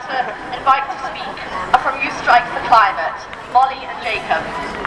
to invite to speak are from Youth Strike for Climate, Molly and Jacob.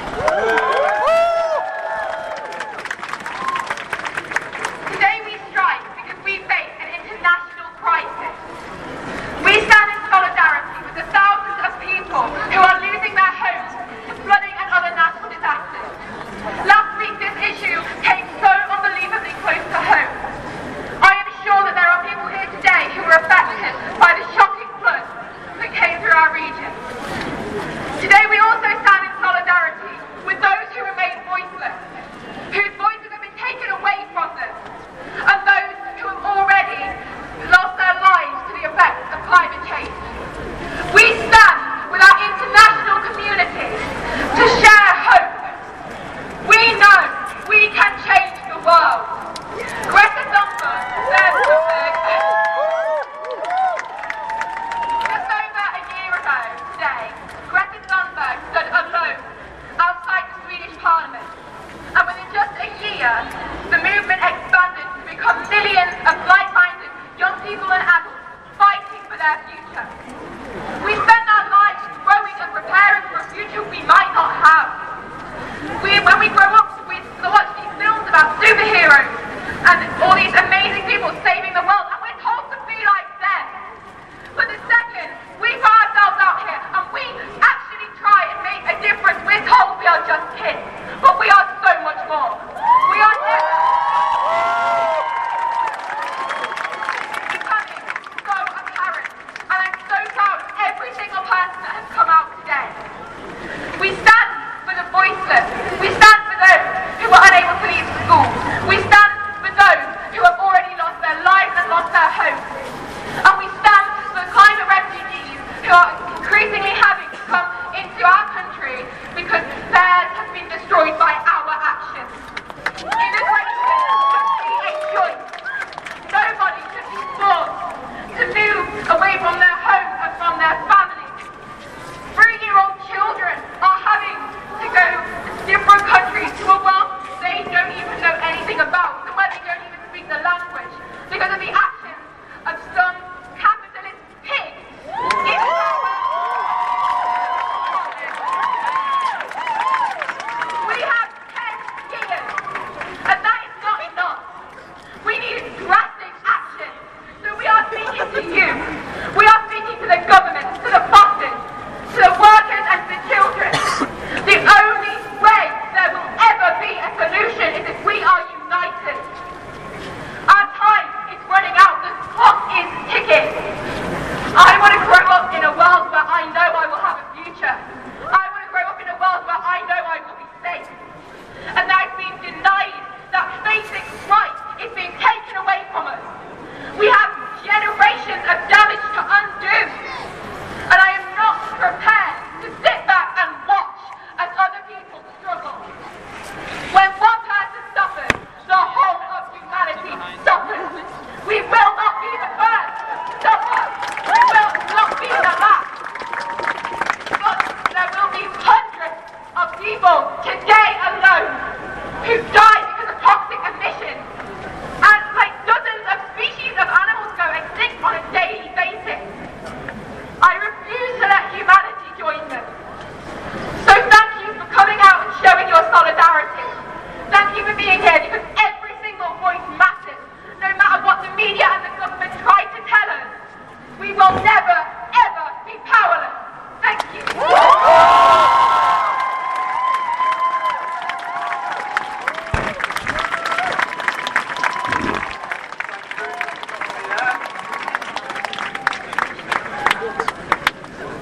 Today we strike because we face an international crisis. We stand in solidarity with the thousands of people who are losing their homes to flooding and other natural disasters. Last week this issue came so unbelievably close to home. I am sure that there are people here today who were affected by the shocking floods that came through our region. Today we also stand in solidarity with those who remain voiceless, whose voices have been taken away from them, and those who have already lost their lives to the effects of climate change. We stand with our international community to share hope. We know we can change the world. Greta Thunberg said just over a year ago today, Greta Thunberg stood alone outside the Swedish Parliament, and within just a year, the movement expanded to become millions of like-minded young people and adults fighting for their future. We spend our lives growing and preparing for a future we might not have. When we grow up, we watch these films about superheroes and all these amazing people saving the world, and we're told to be like them. But the second we put ourselves out here and we actually try and make a difference, we're told we are just kids. But we are so much more. We are becoming so apparent, and I'm so proud of every single person that has come out today. We stand for the voiceless. We stand for those who are unable to leave school. We stand for those who have already lost their lives and lost their homes. And we stand for the climate refugees who are increasingly having to come into our country because theirs has been destroyed by our actions. Immigration should be a choice. Nobody should be forced to move away from their homes and from their families. 3-year-old children are having to go to different countries, to a world they don't even know anything about, and where they don't even speak the language, because of the actions of some capitalist pigs in power. We have 10 years, and that is not enough. We need drastic action. So we are speaking to you. We are speaking to the government, to the bosses, to the workers and to the children. The only way there will ever be a solution is if we are united. Our time is running out. The clock is ticking. I want to grow up in a world where I know I will have a future. I want to grow up in a world where I know I will be safe. And I've been denied that basic right is being taken away from us. We have generations of